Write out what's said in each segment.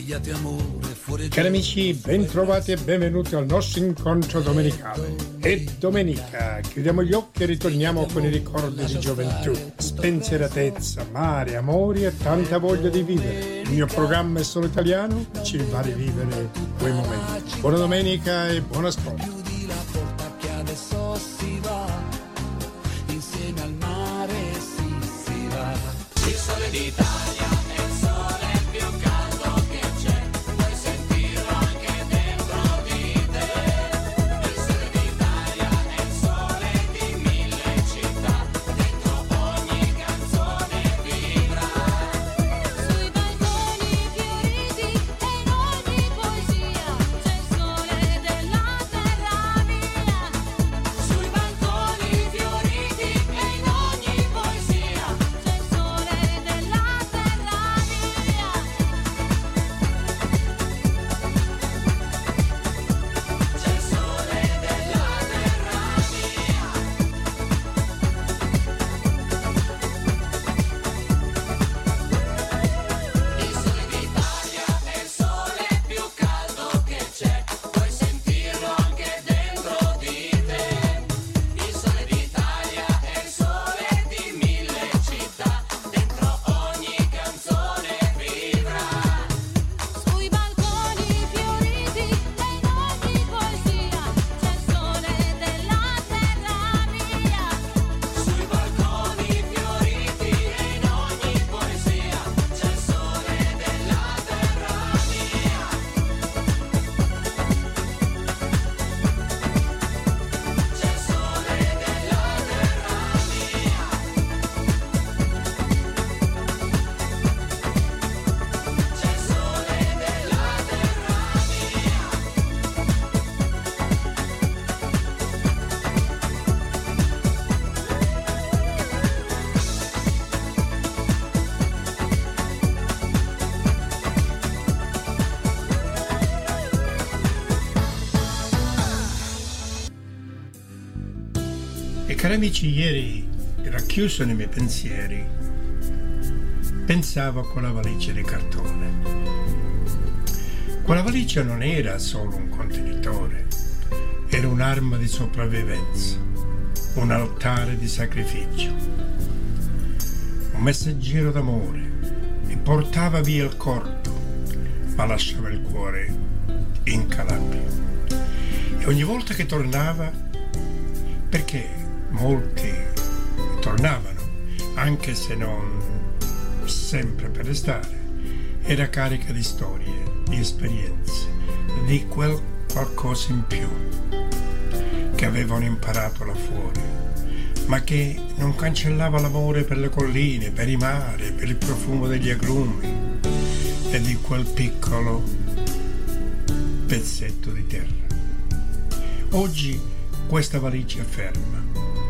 svegliati amore fuori. Cari amici, ben trovati e benvenuti al nostro incontro domenicale. È domenica, chiudiamo gli occhi e ritorniamo con i ricordi di gioventù, spensieratezza, mare, amori e tanta voglia di vivere. Il mio programma è solo italiano, ci fa rivivere quei momenti. Buona domenica e buon ascolto. Chiudi la porta che adesso si va, insieme al mare si va. Il sole d'Italia è il sole più caldo che c'è, puoi sentirlo anche dentro di te. Il sole d'Italia è il sole di mille città, dentro ogni canzone vibra. Sui balconi fioriti e in ogni poesia c'è il sole della terra mia. Sui balconi fioriti e in ogni poesia C'è il sole della terra mia. c'è il sole della terra mia. Il sole d'Italia è il sole più caldo che c'è, puoi sentirlo anche dentro di te. Il sole d'Italia è il sole di mille città, dentro ogni canzone vibra. Sui balconi fioriti e in ogni poesia c'è il sole della terra mia. Sui balconi fioriti e in ogni poesia c'è il sole della terra mia. C'è il sole della terra mia. C'è il sole della E cari amici, ieri, racchiuso nei miei pensieri, pensavo a quella valigia di cartone. Quella valigia non era solo un contenitore, era un'arma di sopravvivenza, un altare di sacrificio, un messaggero d'amore, e portava via il corpo, ma lasciava il cuore in Calabria. E ogni volta che tornava, perché molti tornavano, anche se non sempre per restare, era carica di storie, di esperienze, di quel qualcosa in più che avevano imparato là fuori, ma che non cancellava l'amore per le colline, per i mari, per il profumo degli agrumi e di quel piccolo pezzetto di terra. Oggi questa valigia è ferma,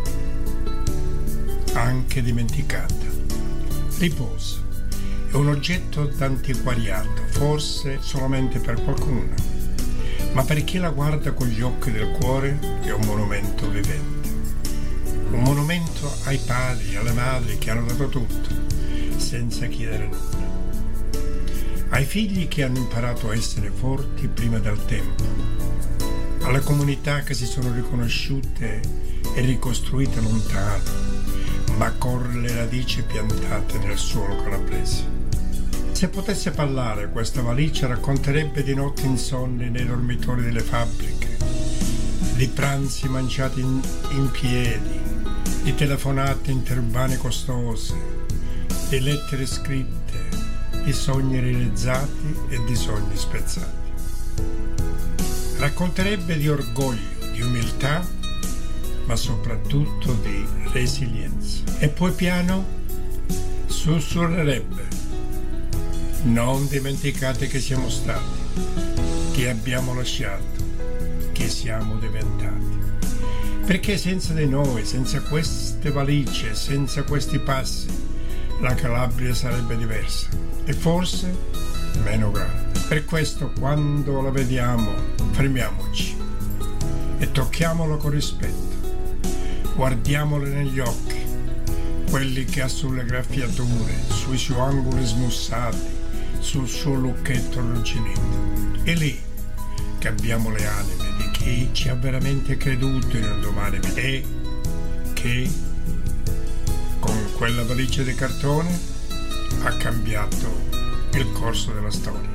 anche dimenticata, riposa, è un oggetto d'antiquariato, forse solamente per qualcuno, ma per chi la guarda con gli occhi del cuore è un monumento vivente, un monumento ai padri, alle madri che hanno dato tutto, senza chiedere nulla, ai figli che hanno imparato a essere forti prima del tempo, alle comunità che si sono riconosciute e ricostruite lontano, ma con le radici piantate nel suolo calabrese. Se potesse parlare, questa valigia racconterebbe di notti insonni nei dormitori delle fabbriche, di pranzi mangiati in piedi, di telefonate interurbane costose, di lettere scritte, di sogni realizzati e di sogni spezzati. Racconterebbe di orgoglio, di umiltà, ma soprattutto di resilienza. E poi piano sussurrerebbe: non dimenticate che siamo stati, che abbiamo lasciato, che siamo diventati. Perché senza di noi, senza queste valigie, senza questi passi, la Calabria sarebbe diversa e forse meno grande. Per questo, quando la vediamo, fermiamoci e tocchiamola con rispetto. Guardiamole negli occhi, quelli che ha sulle graffiature, sui suoi angoli smussati, sul suo lucchetto arrugginito. È lì che abbiamo le anime di chi ci ha veramente creduto in un domani e che con quella valigia di cartone ha cambiato il corso della storia.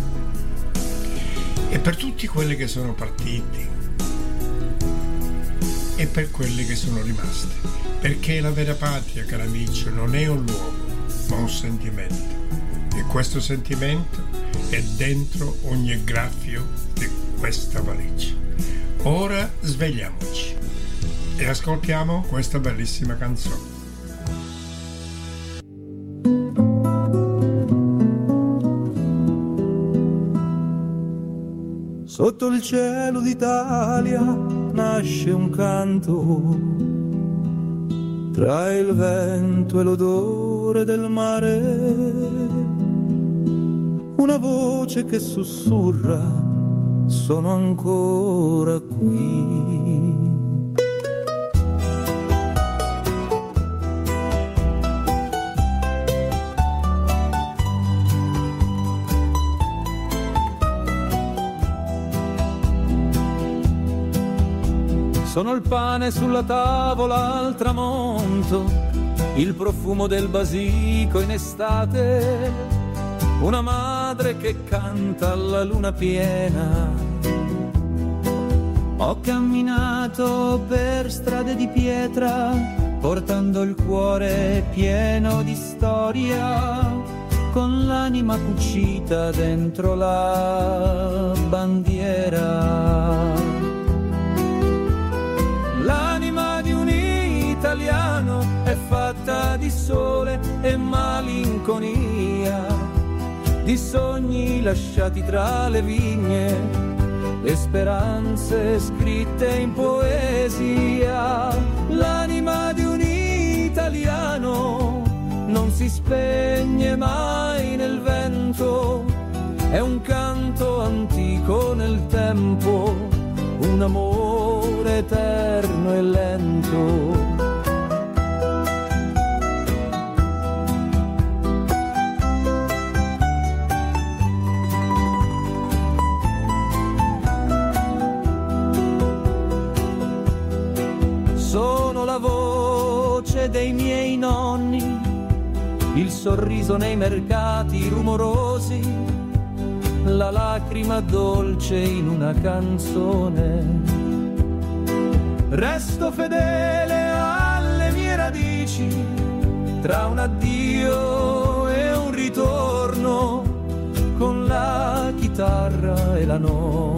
E per tutti quelli che sono partiti e per quelli che sono rimasti, perché la vera patria, caro amico, non è un luogo ma un sentimento, e questo sentimento è dentro ogni graffio di questa valigia. Ora svegliamoci e ascoltiamo questa bellissima canzone. Sotto il cielo d'Italia nasce un canto, tra il vento e l'odore del mare, una voce che sussurra, sono ancora qui. Sono il pane sulla tavola al tramonto, il profumo del basico in estate, una madre che canta alla luna piena. Ho camminato per strade di pietra, portando il cuore pieno di storia, con l'anima cucita dentro la bandiera. L'anima di un italiano è fatta di sole e malinconia, di sogni lasciati tra le vigne, le speranze scritte in poesia. L'anima di un italiano non si spegne mai nel vento, è un canto antico nel tempo, un amore eterno e lento. Sono la voce dei miei nonni, il sorriso nei mercati rumorosi, la lacrima dolce in una canzone. Resto fedele alle mie radici, tra un addio e un ritorno, con la chitarra e la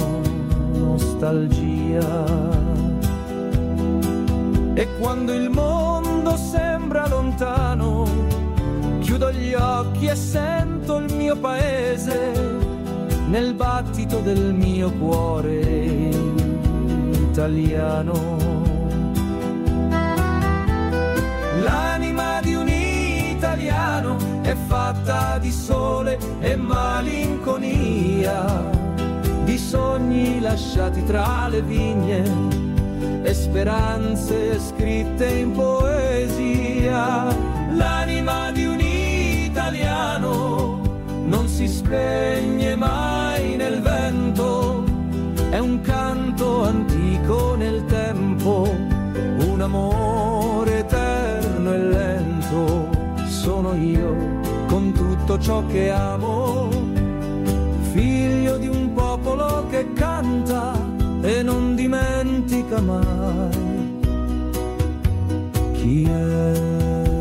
nostalgia. E quando il mondo sembra lontano, chiudo gli occhi e sento il mio paese nel battito del mio cuore italiano. L'anima di un italiano è fatta di sole e malinconia, di sogni lasciati tra le vigne e speranze scritte in poesia. L'anima di un italiano non si spegne mai nel vento, è un canto antico nel tempo, un amore eterno e lento. Sono io con tutto ciò che amo, figlio di un popolo che canta e non dimentica mai chi è.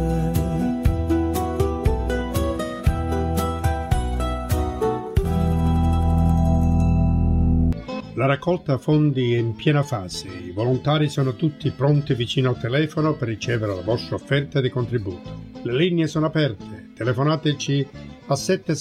La raccolta fondi è in piena fase, i volontari sono tutti pronti vicino al telefono per ricevere la vostra offerta di contributo. Le linee sono aperte, telefonateci a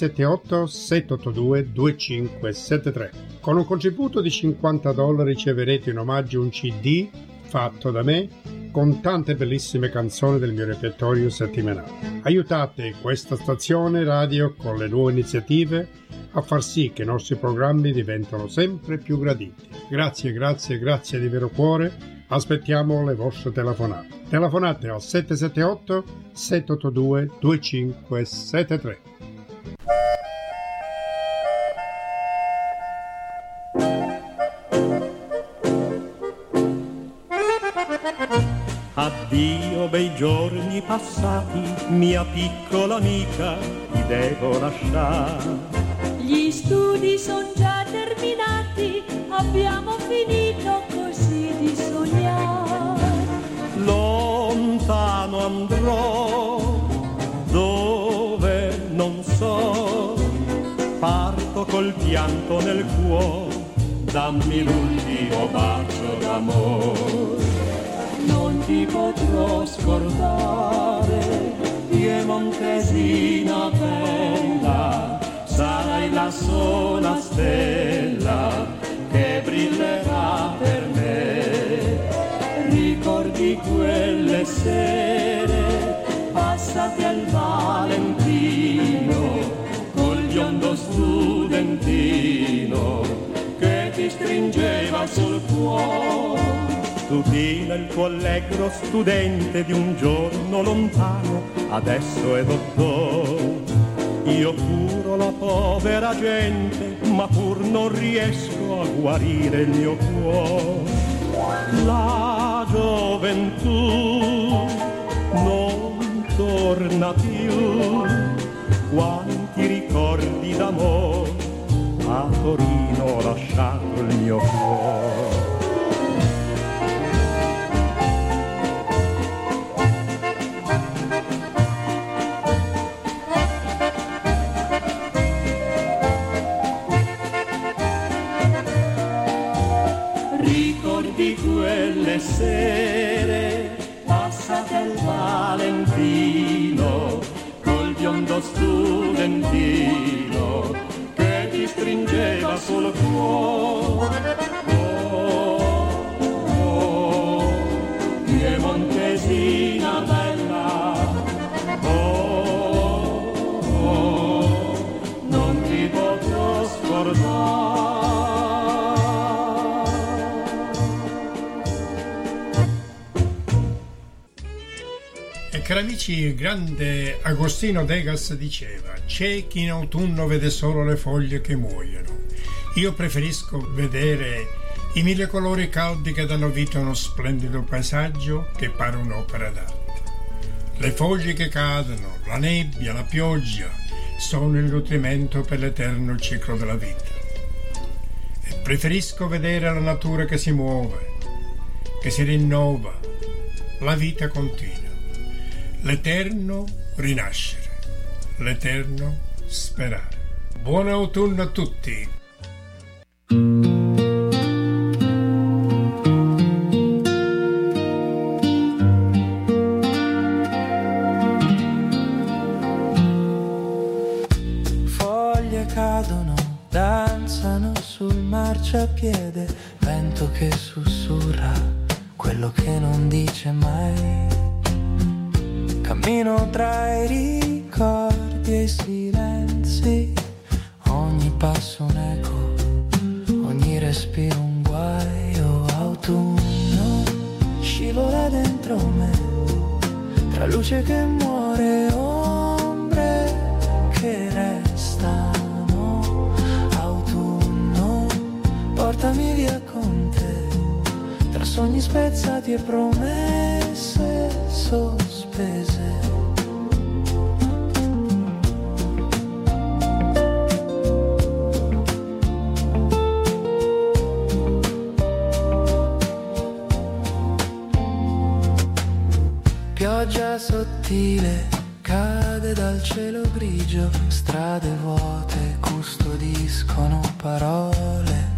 778-782-2573. Con un contributo di $50 riceverete in omaggio un CD fatto da me con tante bellissime canzoni del mio repertorio settimanale. Aiutate questa stazione radio con le nuove iniziative a far sì che i nostri programmi diventano sempre più graditi. Grazie di vero cuore. Aspettiamo le vostre telefonate. Telefonate al 778-782-2573. passati, mia piccola amica, ti devo lasciare. Gli studi sono già terminati, abbiamo finito così di sognare. Lontano andrò, dove non so, parto col pianto nel cuore, dammi l'ultimo bacio d'amore. Non ti potrò scordare, piemontesina bella, sarai la sola stella che brillerà per me. Ricordi quelle sere passate al Valentino, col biondo studentino che ti stringeva sul cuore. Tu Tina, il tuo allegro studente di un giorno lontano, adesso è dottore. Io curo la povera gente, ma pur non riesco a guarire il mio cuore. La gioventù non torna più, quanti ricordi d'amore, a Torino ho lasciato il mio cuore. Ricordi quelle sere passate al Valentino, col biondo studentino che ti stringeva sul cuore. Oh, piemontesina bella, non ti potrò scordare. Cari amici, il grande Agostino Degas diceva: c'è chi in autunno vede solo le foglie che muoiono. Io preferisco vedere i mille colori caldi che danno vita a uno splendido paesaggio che pare un'opera d'arte. Le foglie che cadono, la nebbia, la pioggia sono il nutrimento per l'eterno ciclo della vita. E preferisco vedere la natura che si muove, che si rinnova, la vita continua. L'eterno rinascere, l'eterno sperare. Buon autunno a tutti! Foglie cadono, danzano sul marciapiede, vento che sussurra quello che non dice mai. Cammino tra i ricordi e i silenzi, ogni passo un eco, ogni respiro un guaio. Autunno scivola dentro me, tra luce che muore, ombre che restano. Autunno portami via con te, tra sogni spezzati e promesse sospese. Pioggia sottile cade dal cielo grigio, strade vuote custodiscono parole.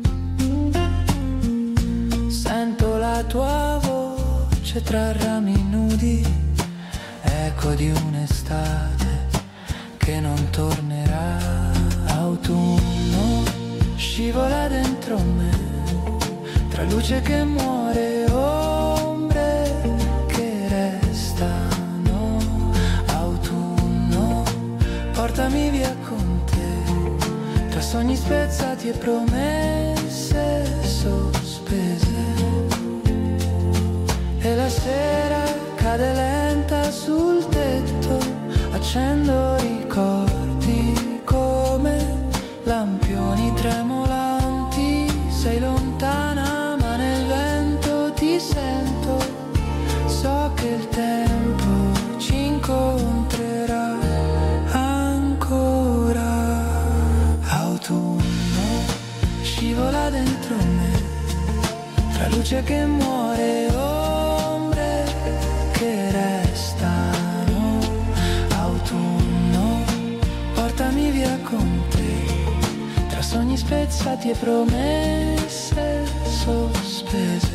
Sento la tua voce tra rami nudi, eco di un'estate che non tornerà. Autunno scivola dentro me, tra luce che muore, ombre che restano. Autunno portami via con te, tra sogni spezzati e promesse sospese. E la sera cade lenta sul tetto, accendo ricordi come lampioni tremolanti. Sei lontana ma nel vento ti sento, so che il tempo luce che muore, ombre che restano, autunno, portami via con te, tra sogni spezzati e promesse sospese.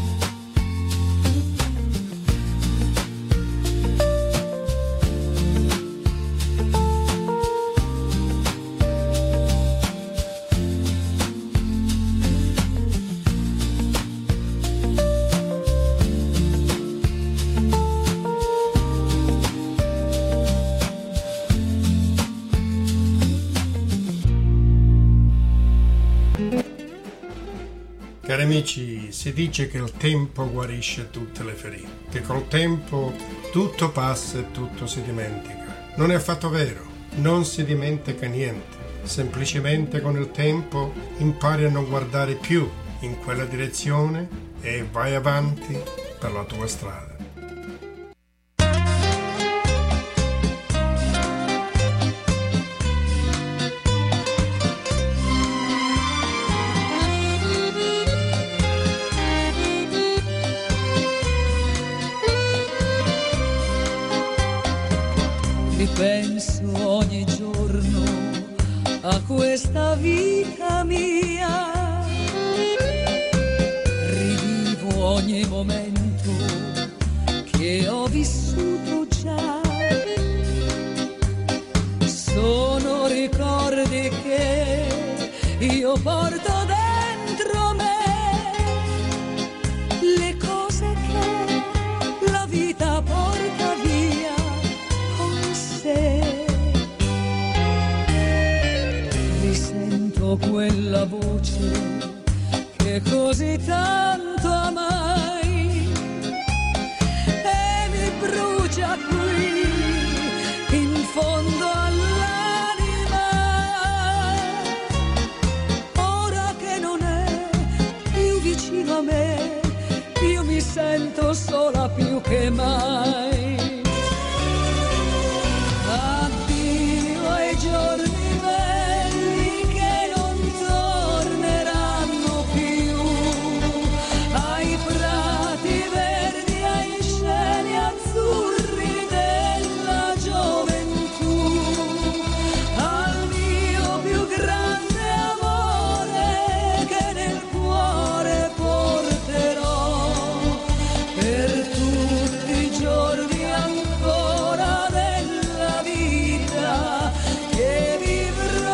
Cari amici, si dice che il tempo guarisce tutte le ferite, che col tempo tutto passa e tutto si dimentica. Non è affatto vero, non si dimentica niente, semplicemente con il tempo impari a non guardare più in quella direzione e vai avanti per la tua strada. Penso ogni giorno a questa vita mia, rivivo ogni momento che ho vissuto già. Sono ricordi che io porto dentro me, le cose che la vita porta via. Risento quella voce che così tanto amai e mi brucia qui in fondo all'anima. Ora che non è più vicino a me, io mi sento sola più che mai. Addio ai giorni belli che non torneranno più, ai prati verdi, ai cieli azzurri della gioventù, al mio più grande amore che nel cuore porterò per tutti i giorni ancora della vita che vivrò.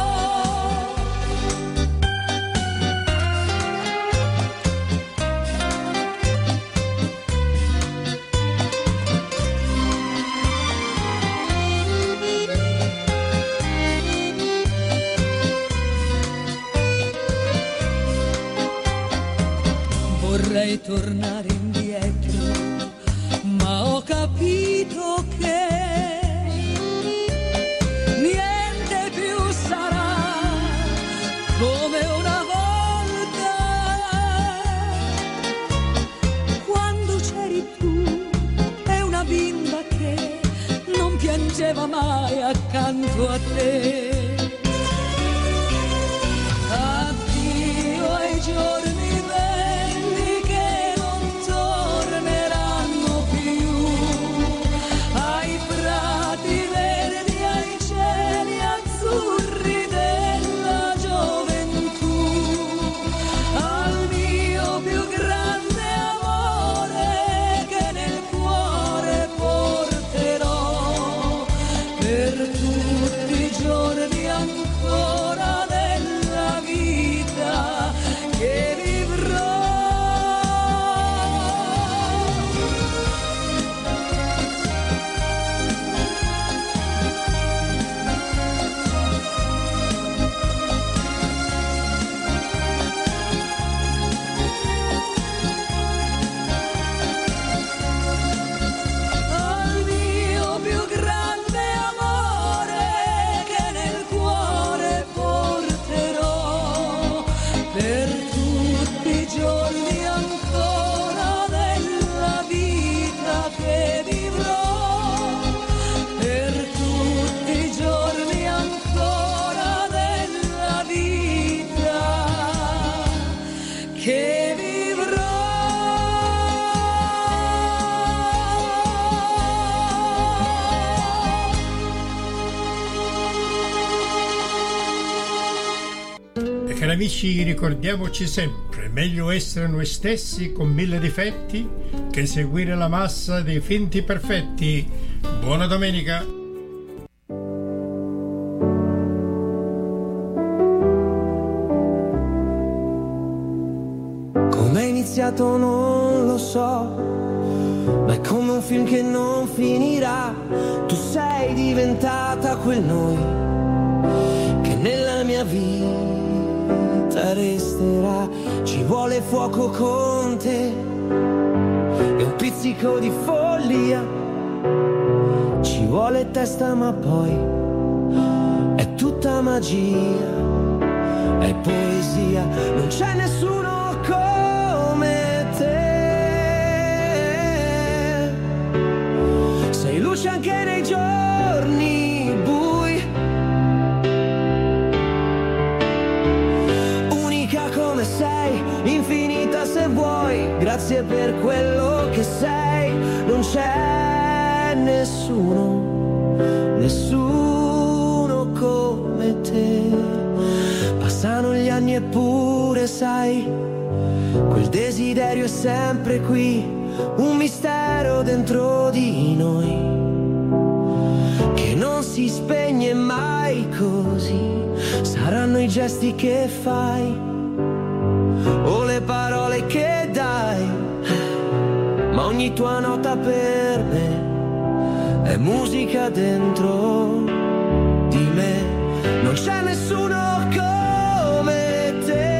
Vorrei tornare indietro, ma ho capito che niente più sarà come una volta. Quando c'eri tu e una bimba che non piangeva mai accanto a te. Addio ai giorni belli che non torneranno più, ai prati verdi, ai cieli azzurri della gioventù, al mio più grande amore che nel cuore porterò per tutti i giorni cari amici, ricordiamoci sempre, meglio essere noi stessi con 1000 difetti che seguire la massa dei finti perfetti. Buona domenica! Come è iniziato non lo so, ma è come un film che non finirà. Tu sei diventata quel noi che nella mia vita resterà. Ci vuole fuoco con te e un pizzico di follia, ci vuole testa ma poi è tutta magia, è poesia. Non c'è nessuno come te, sei luce anche nei giorni bui, come sei, infinita se vuoi, grazie per quello che sei. Non c'è nessuno, nessuno come te. Passano gli anni eppure sai, quel desiderio è sempre qui, un mistero dentro di noi che non si spegne mai così. Saranno i gesti che fai o le parole che dai, ma ogni tua nota per me è musica dentro di me. Non c'è nessuno come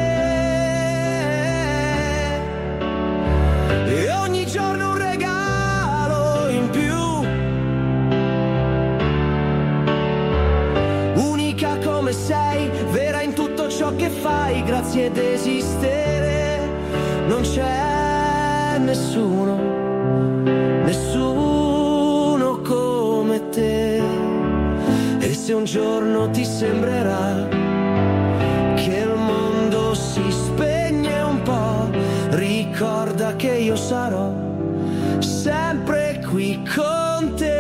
te e ogni giorno un regalo in più, unica come sei, vera in tutto ciò che fai, grazie ad esistere. Non c'è nessuno, nessuno come te. E se un giorno ti sembrerà che il mondo si spegne un po', ricorda che io sarò sempre qui con te.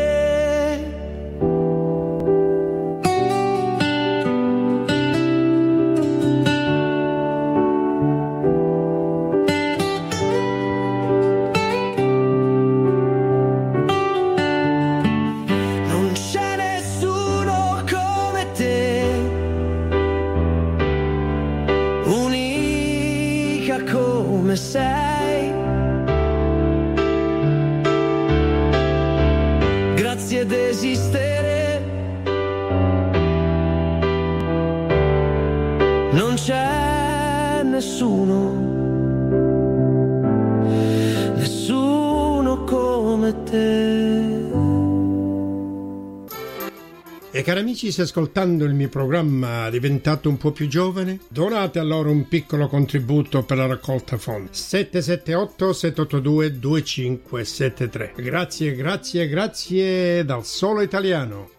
Sei, grazie ad esistere. Non c'è nessuno, nessuno come te. E cari amici, se ascoltando il mio programma diventato un po' più giovane, donate allora un piccolo contributo per la raccolta fondi. 778-782-2573. Grazie, grazie, grazie dal Solo Italiano.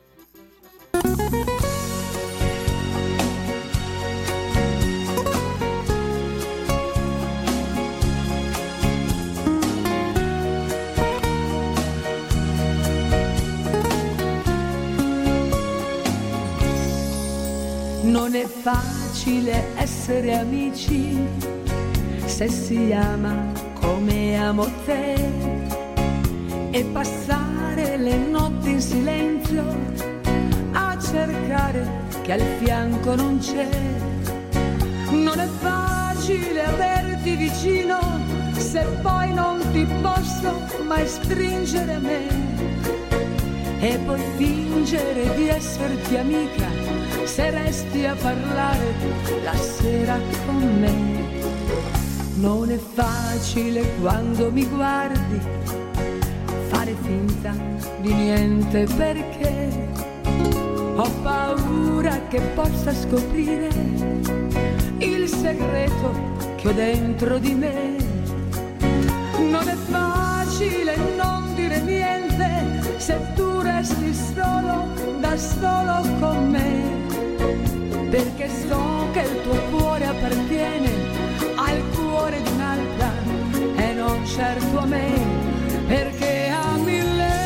Non è facile essere amici se si ama come amo te e passare le notti in silenzio a cercare che al fianco non c'è. Non è facile averti vicino se poi non ti posso mai stringere a me e poi fingere di esserti amica se resti a parlare la sera con me. Non è facile quando mi guardi fare finta di niente perché ho paura che possa scoprire il segreto che ho dentro di me. Non è facile non dire niente se tu resti solo, da solo con me, perché so che il tuo cuore appartiene al cuore di un'altra e non certo a me, perché ami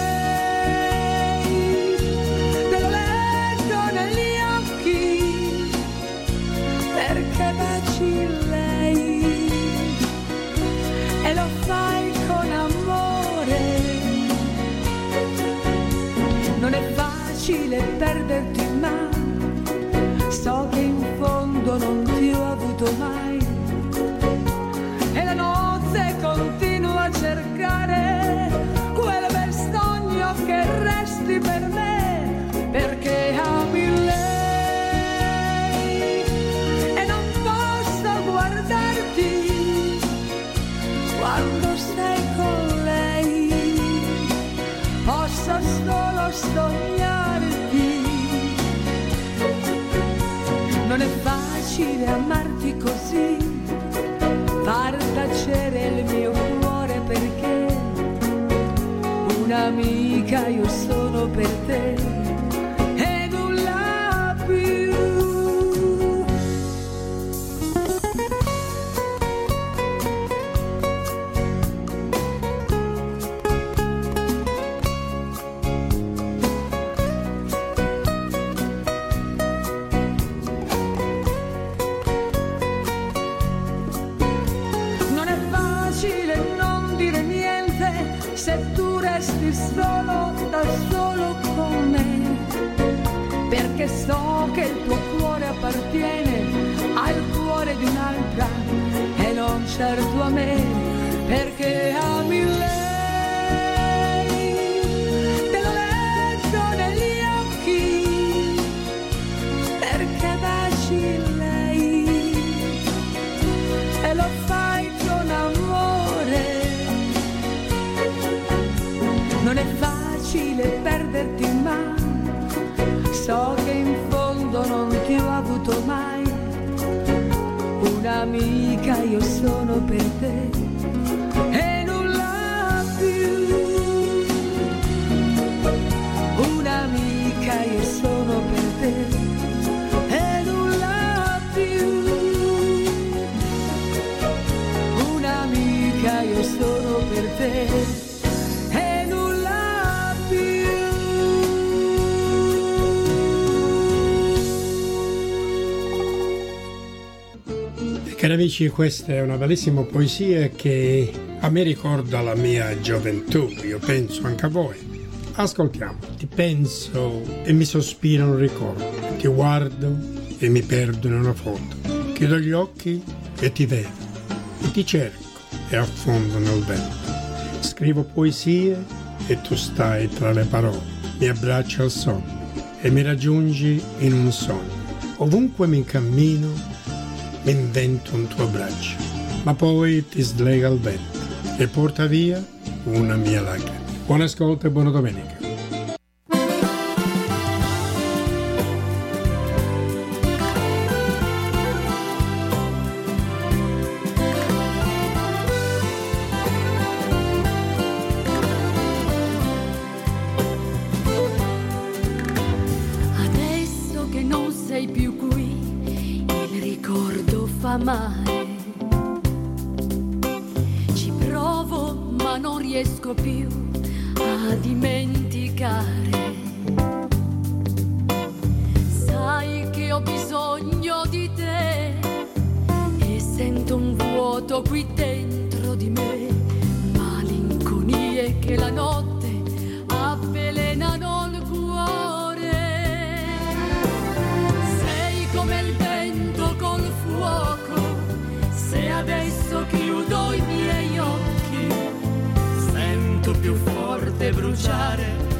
lei, te lo leggo negli occhi, perché Non è facile amarti così, far tacere il mio cuore perché un'amica io sono per te e nulla più. Solo da solo con me, perché so che il tuo cuore appartiene al cuore di un'altra e non certo a me, perché ami lei, te lo leggo negli occhi, perché baci lei e lo fai con amore. Non è facile perderti ma so che in fondo non ti ho avuto mai. Un'amica io sono per te e nulla più. Un'amica io sono per te e nulla più. Un'amica io sono per te. Cari amici, questa è una bellissima poesia che a me ricorda la mia gioventù, io penso anche a voi. Ascoltiamo. Ti penso e mi sospira un ricordo, ti guardo e mi perdo in una foto, chiudo gli occhi e ti vedo, e ti cerco e affondo nel vento. Scrivo poesie e tu stai tra le parole, mi abbracci al sonno e mi raggiungi in un sogno. Ovunque mi cammino mi invento un tuo abbraccio, ma poi ti slega il vento e porta via una mia lacrima. Buon ascolto e buona domenica. Adesso che non sei più qui, il ricordo fa male. Ci provo ma non riesco più a dimenticare. Sai che ho bisogno di te e sento un vuoto qui dentro di me, malinconie che la notte avvelenano il cuore. Sei come il vento col fuoco, se adesso chiudo i miei occhi sento più forte bruciare